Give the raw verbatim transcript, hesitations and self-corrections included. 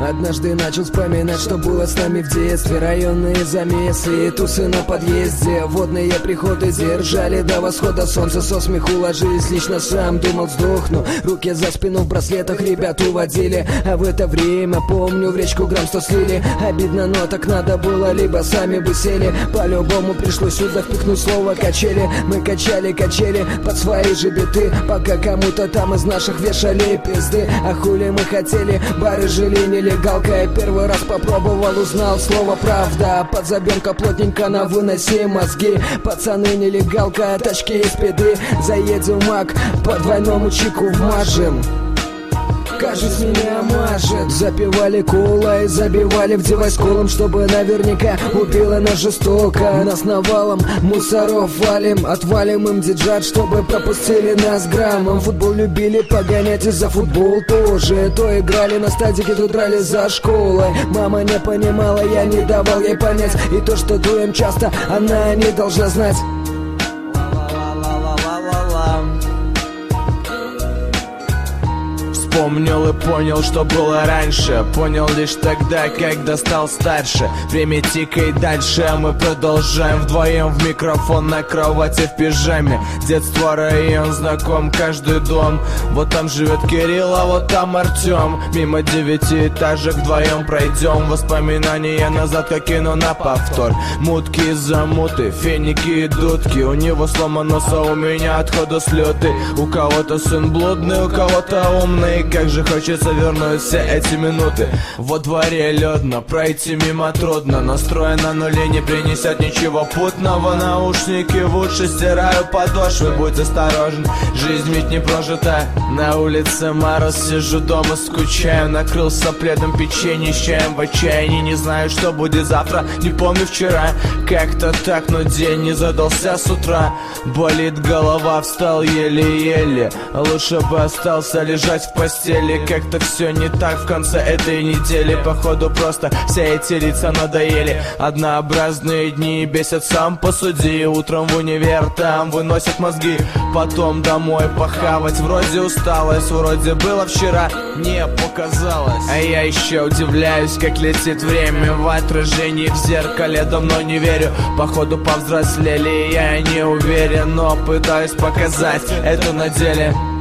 Однажды начал вспоминать, что было с нами в детстве. Районные замесы и тусы на подъезде. Водные приходы держали до восхода солнца. Со смеху ложились, лично сам думал сдохну. Руки за спину в браслетах ребят уводили. А в это время, помню, в речку грамм сто слили. Обидно, но так надо было, либо сами бы сели. По-любому пришлось сюда впихнуть слово качели. Мы качали качели под свои же биты, пока кому-то там из наших вешали пизды. А хули мы хотели, бары жили нелегалка. Я первый раз попробовал, узнал слово правда. Подзабемка плотненько на выносе мозги. Пацаны нелегалка, тачки из педы. Заедем мак, по двойному чику вмажем. Кажется, меня мажет. Запивали колой, забивали в девайс колом, чтобы наверняка убила нас жестоко. Нас навалом мусоров валим, отвалим им диджат, чтобы пропустили нас граммом. Футбол любили погонять и за футбол тоже. То играли на стадике, то драли за школой. Мама не понимала, я не давал ей понять. И то, что дуем часто, она не должна знать. Помнил и понял, что было раньше. Понял лишь тогда, когда стал старше. Время тикает дальше, а мы продолжаем вдвоем в микрофон на кровати в пижаме. Детство, район, знаком каждый дом. Вот там живет Кирилл, а вот там Артем. Мимо девятиэтажек вдвоем пройдем. Воспоминания назад, как кино на повтор. Мутки и замуты, феники и дудки. У него сломан нос, а у меня отходу слеты. У кого-то сын блудный, у кого-то умный. Как же хочется вернуть все эти минуты. Во дворе ледно, пройти мимо трудно. Настрой на нуле не принесет ничего путного. Наушники в уши, стираю подошвы. Будь осторожен, жизнь ведь не прожита. На улице мороз, сижу дома, скучаю. Накрылся пледом, печенье с чаем в отчаянии. Не знаю, что будет завтра, не помню вчера. Как-то так, но день не задался с утра. Болит голова, встал еле-еле. Лучше бы остался лежать в постели. Как-то все не так в конце этой недели. Походу просто все эти лица надоели. Однообразные дни бесят, сам посуди. Утром в универ, там выносят мозги. Потом домой похавать. Вроде усталость, вроде было вчера, не показалось. А я еще удивляюсь, как летит время. В отражении в зеркале давно не верю. Походу повзрослели, я не уверен, но пытаюсь показать это на деле.